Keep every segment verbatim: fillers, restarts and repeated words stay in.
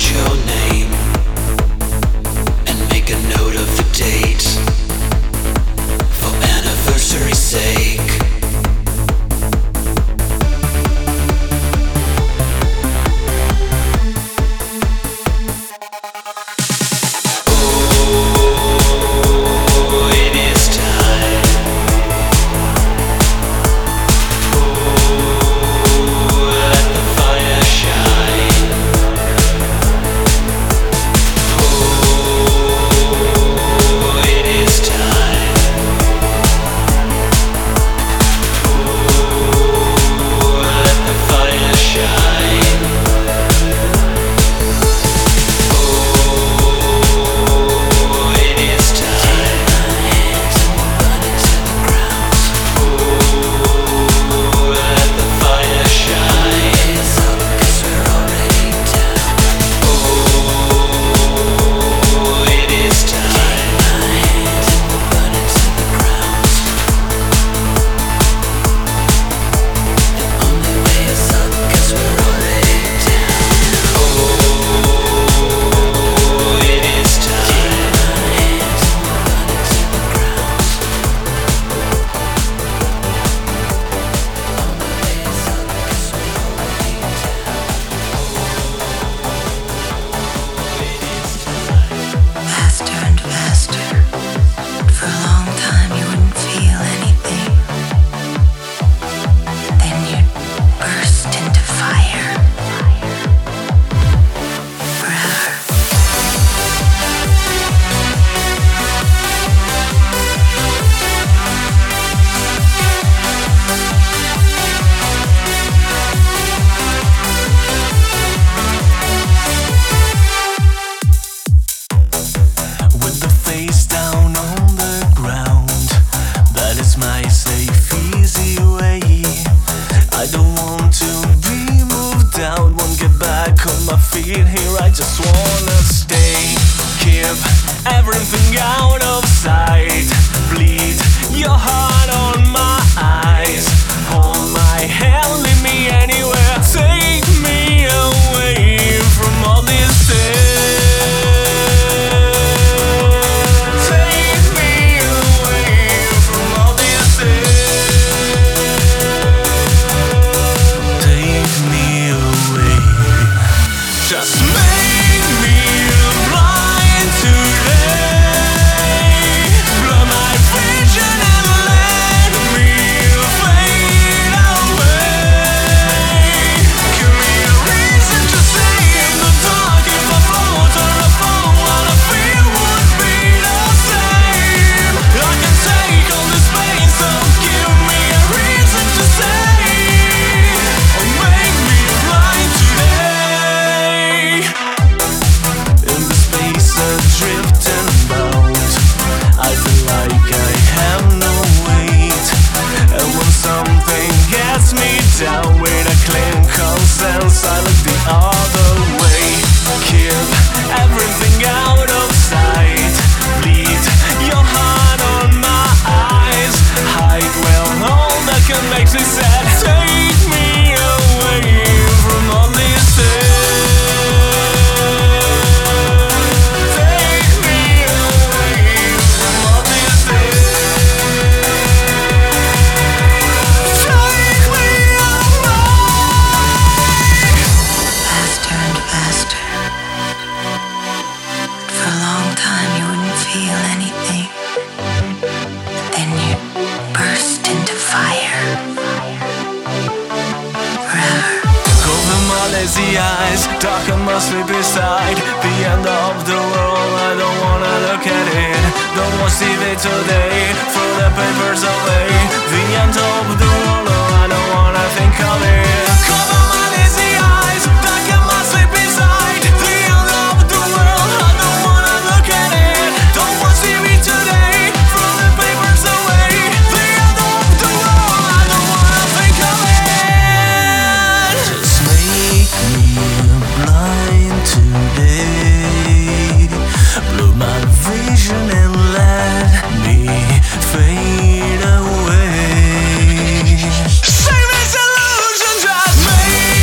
Save this illusion, just make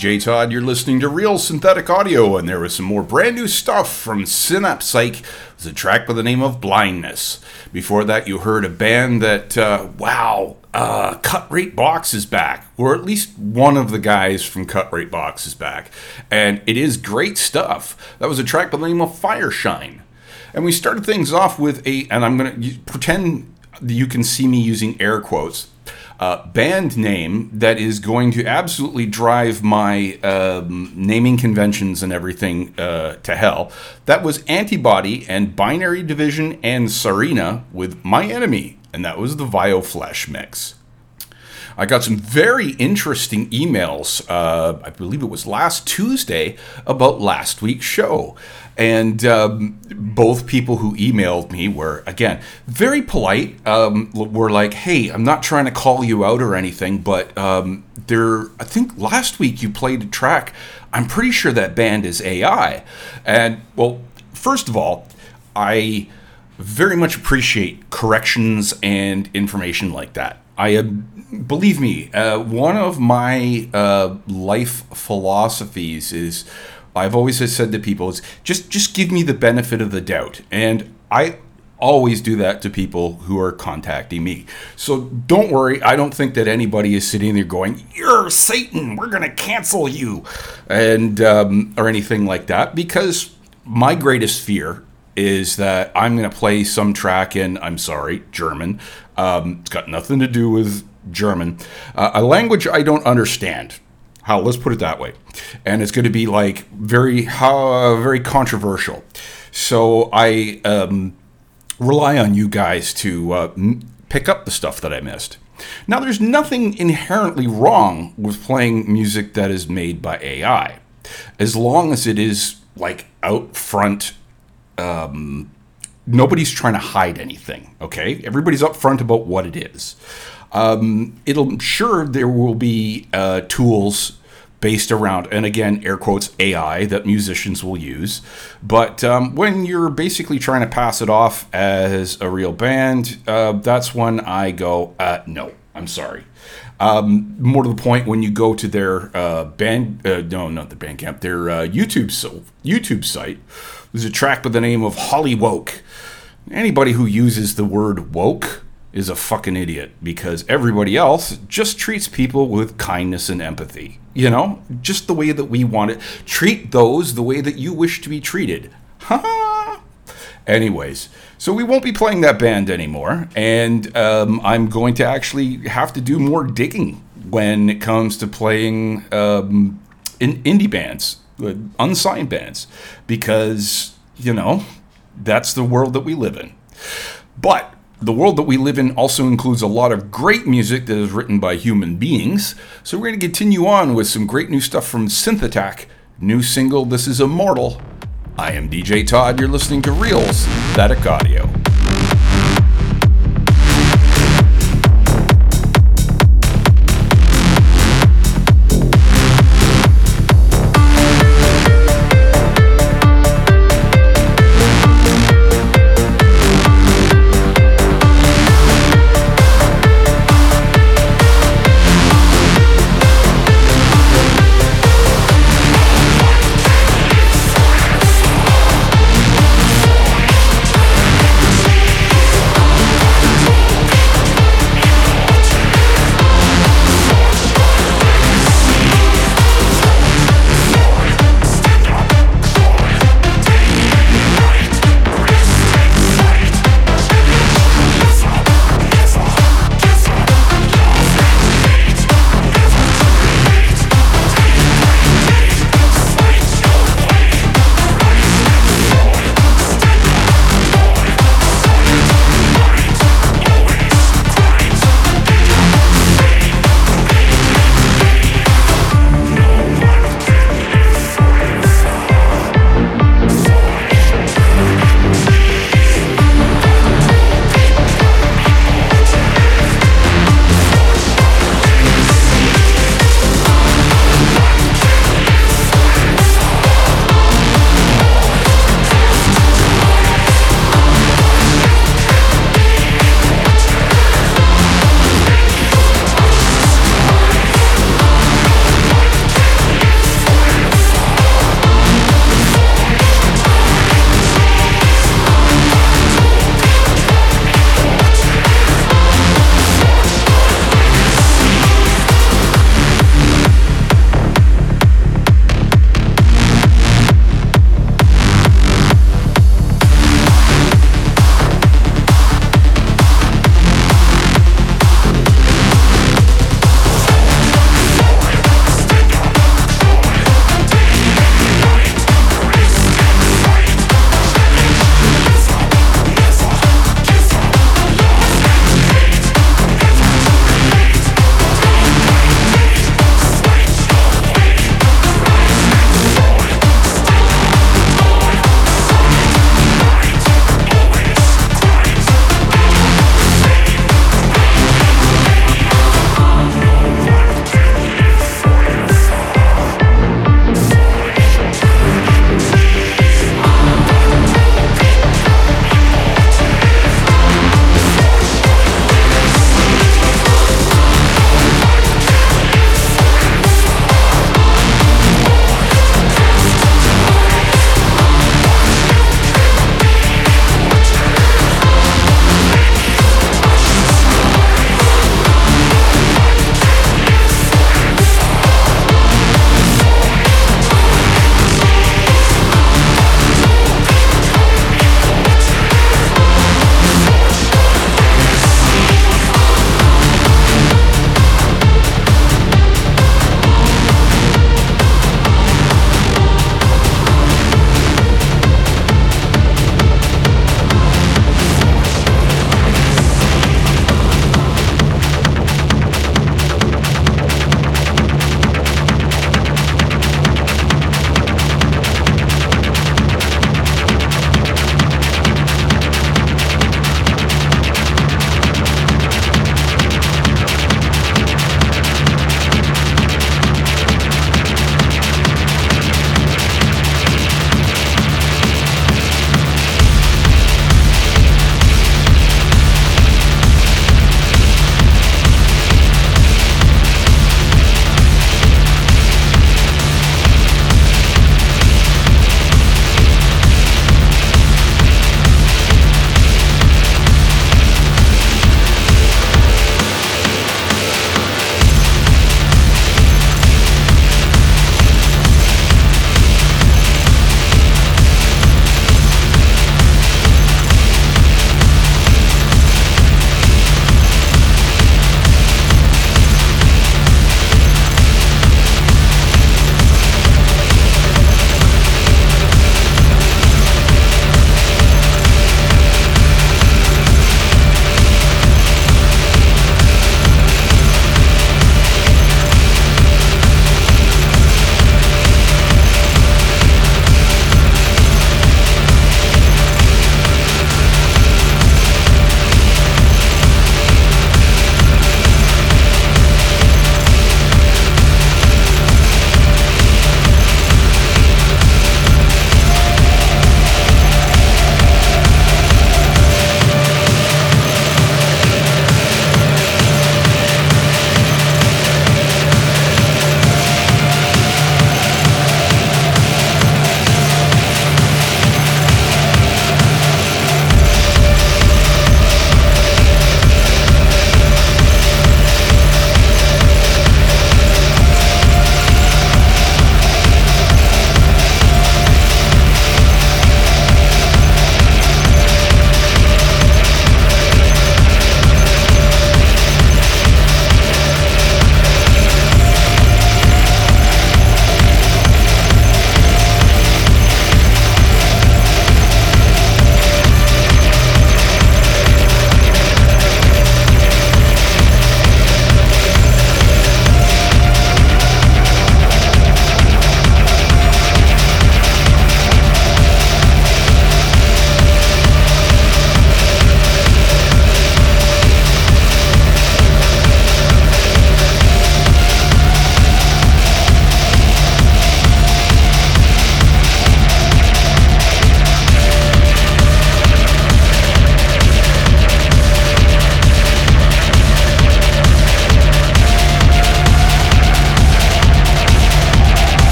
J Todd. You're listening to Real Synthetic Audio, and there was some more brand new stuff from Synapse Psych. It was a track by the name of Blindness. Before that, you heard a band that, uh, wow, uh, Cut Rate Box is back, or at least one of the guys from Cut Rate Box is back, and it is great stuff. That was a track by the name of Fireshine. And we started things off with a, and I'm going to pretend you can see me using air quotes, Uh, band name that is going to absolutely drive my um, naming conventions and everything uh, to hell. That was Antibody and Binary Division and Sarina with My Enemy, and that was the Vioflesh mix. I got some very interesting emails, uh, I believe it was last Tuesday, about last week's show. And um, both people who emailed me were, again, very polite. Um, were like, hey, I'm not trying to call you out or anything, but um, there, I think last week you played a track. I'm pretty sure that band is A I. And, well, first of all, I very much appreciate corrections and information like that. I uh, believe me, uh, one of my uh, life philosophies is, I've always said to people, is just just give me the benefit of the doubt, and I always do that to people who are contacting me. So don't worry, I don't think that anybody is sitting there going, "You're Satan, we're gonna cancel you," and um, or anything like that, because my greatest fear is that I'm going to play some track in, I'm sorry, German. Um, it's got nothing to do with German. Uh, a language I don't understand. How, let's put it that way. And it's going to be like very, uh, very controversial. So I um, rely on you guys to uh, m- pick up the stuff that I missed. Now, there's nothing inherently wrong with playing music that is made by A I, as long as it is like out front. Um, nobody's trying to hide anything, okay? Everybody's upfront about what it is. Um, it'll sure there will be uh, tools based around, and again, air quotes, A I that musicians will use. But um, when you're basically trying to pass it off as a real band, uh, that's when I go, uh, no, I'm sorry. Um, more to the point, when you go to their uh, band, uh, no, not the Bandcamp, their uh, YouTube so, YouTube site, there's a track by the name of Holly Woke. Anybody who uses the word woke is a fucking idiot, because everybody else just treats people with kindness and empathy. You know, just the way that we want it. Treat those the way that you wish to be treated. Ha! Anyways, so we won't be playing that band anymore, and um, I'm going to actually have to do more digging when it comes to playing um, in indie bands, unsigned bands, because, you know, that's the world that we live in. But the world that we live in also includes a lot of great music that is written by human beings, so we're going to continue on with some great new stuff from Synth Attack. New single, This Is Immortal. I am D J Todd, you're listening to Real Synthetic Audio. We'll be right back.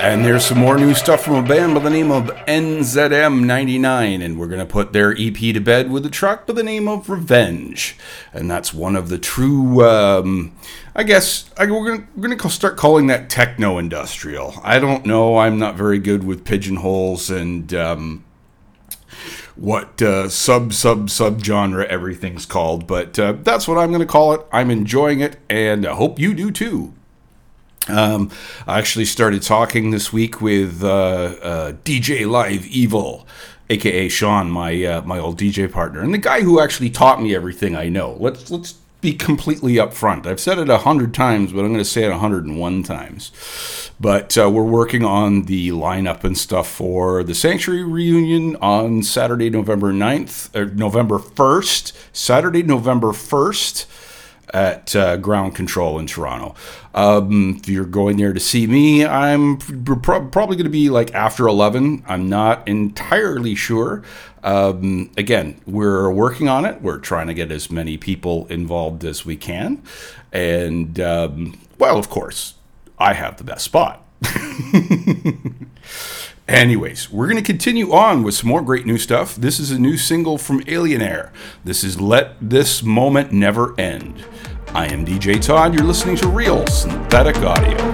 And there's some more new stuff from a band by the name of N Z M ninety-nine, and we're going to put their E P to bed with a track by the name of Revenge. And that's one of the true, um, I guess, I, we're going we're to start calling that techno-industrial. I don't know, I'm not very good with pigeonholes and um, what uh, sub, sub, sub genre everything's called, but uh, that's what I'm going to call it. I'm enjoying it, and I hope you do too. Um, I actually started talking this week with uh, uh, D J Live Evil, aka Sean, my uh, my old D J partner, and the guy who actually taught me everything I know. Let's let's be completely upfront. I've said it a hundred times, but I'm going to say it a hundred and one times. But uh, we're working on the lineup and stuff for the Sanctuary reunion on Saturday, November ninth, or November first. Saturday, November first. At uh, Ground Control in Toronto. Um, if you're going there to see me, I'm pro- probably going to be like after eleven. I'm not entirely sure. Um, again, we're working on it. We're trying to get as many people involved as we can. And, um, well, of course, I have the best spot. Anyways, we're going to continue on with some more great new stuff. This is a new single from Alienaire. This is Let This Moment Never End. I am D J Todd. You're listening to Real Synthetic Audio.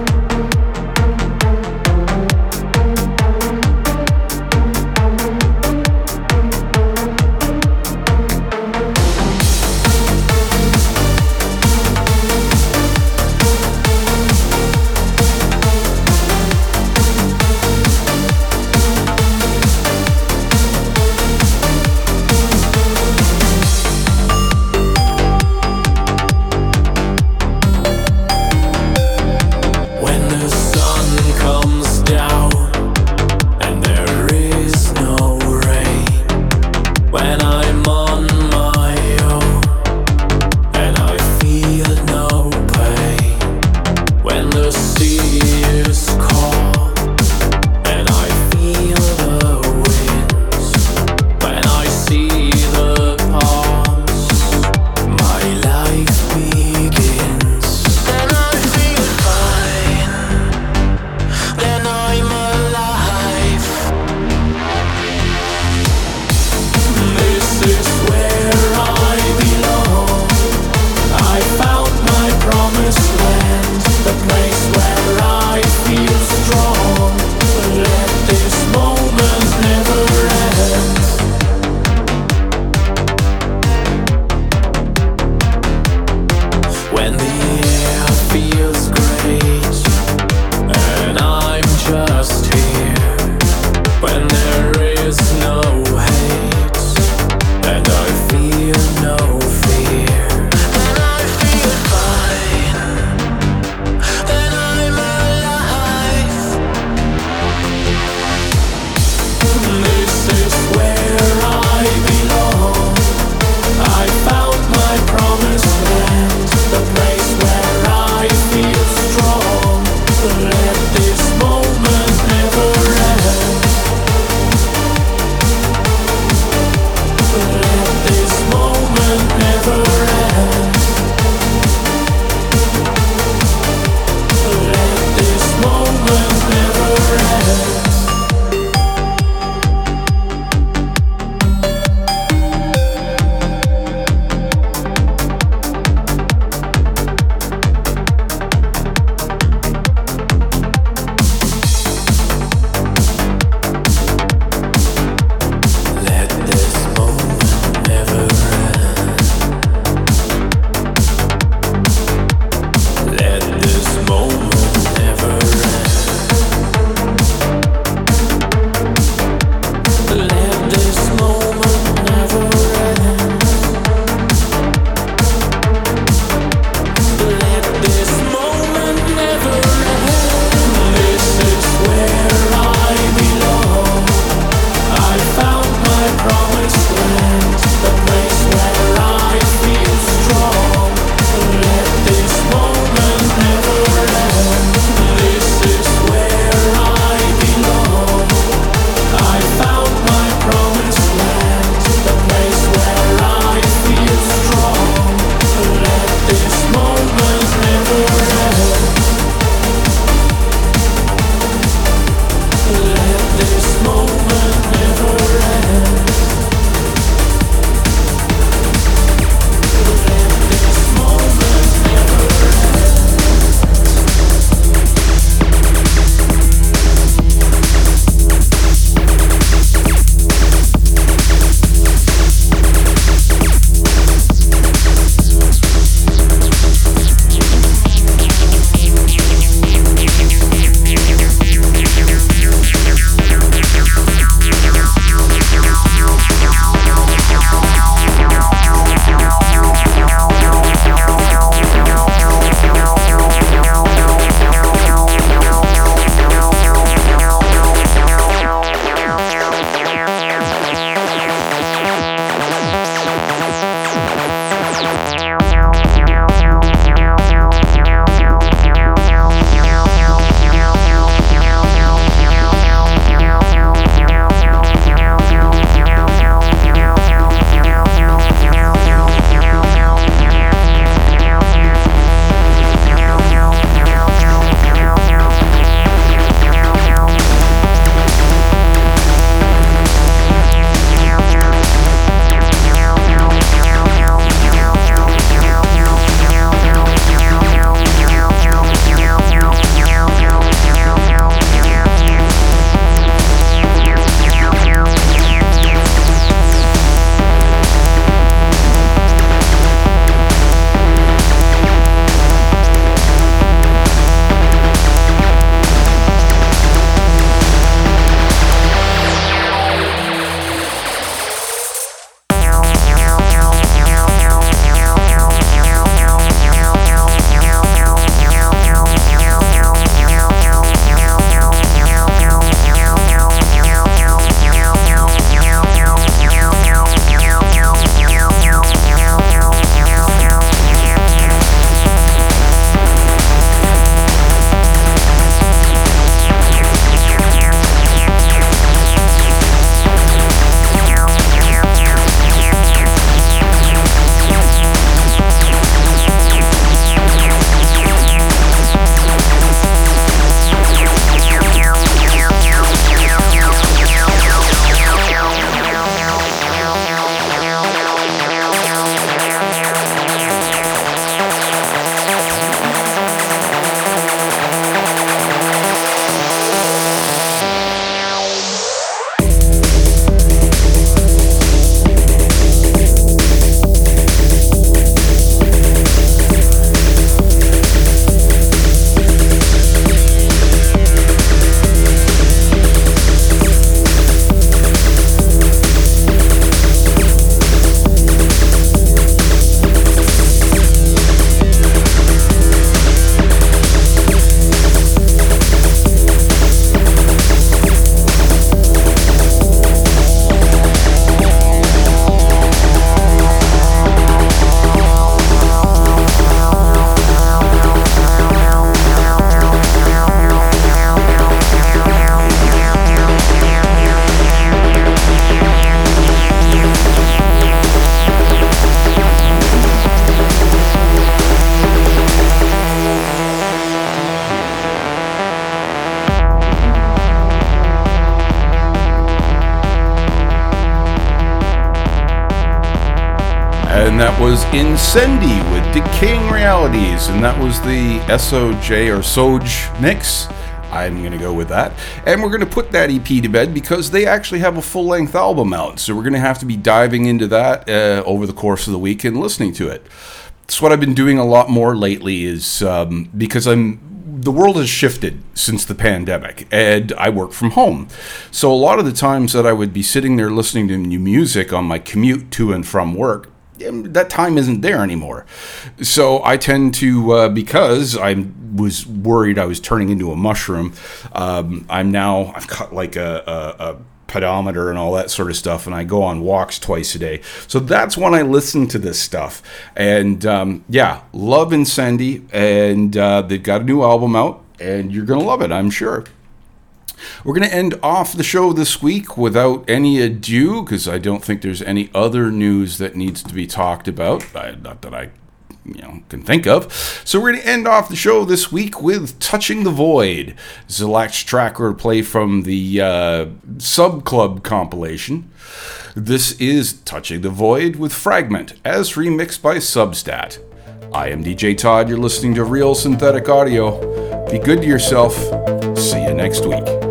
And that was Incendi with Decaying Realities, and that was the S O J or Soj mix. I'm going to go with that. And we're going to put that E P to bed because they actually have a full-length album out. So we're going to have to be diving into that uh, over the course of the week and listening to it. It's what I've been doing a lot more lately is um, because I'm the world has shifted since the pandemic, and I work from home. So a lot of the times that I would be sitting there listening to new music on my commute to and from work, that time isn't there anymore. So I tend to, uh, because I was worried I was turning into a mushroom, um, I'm now, I've got like a, a, a pedometer and all that sort of stuff, and I go on walks twice a day. So that's when I listen to this stuff. And um, yeah, love Incendi, and uh, they've got a new album out, and you're going to love it, I'm sure. We're going to end off the show this week without any ado, because I don't think there's any other news that needs to be talked about. I, not that I you know, can think of. So we're going to end off the show this week with Touching the Void. This is a Lax track or play from the uh, Sub Club compilation. This is Touching the Void with Fragment, as remixed by Substat. I am D J Todd. You're listening to Real Synthetic Audio. Be good to yourself. See you next week.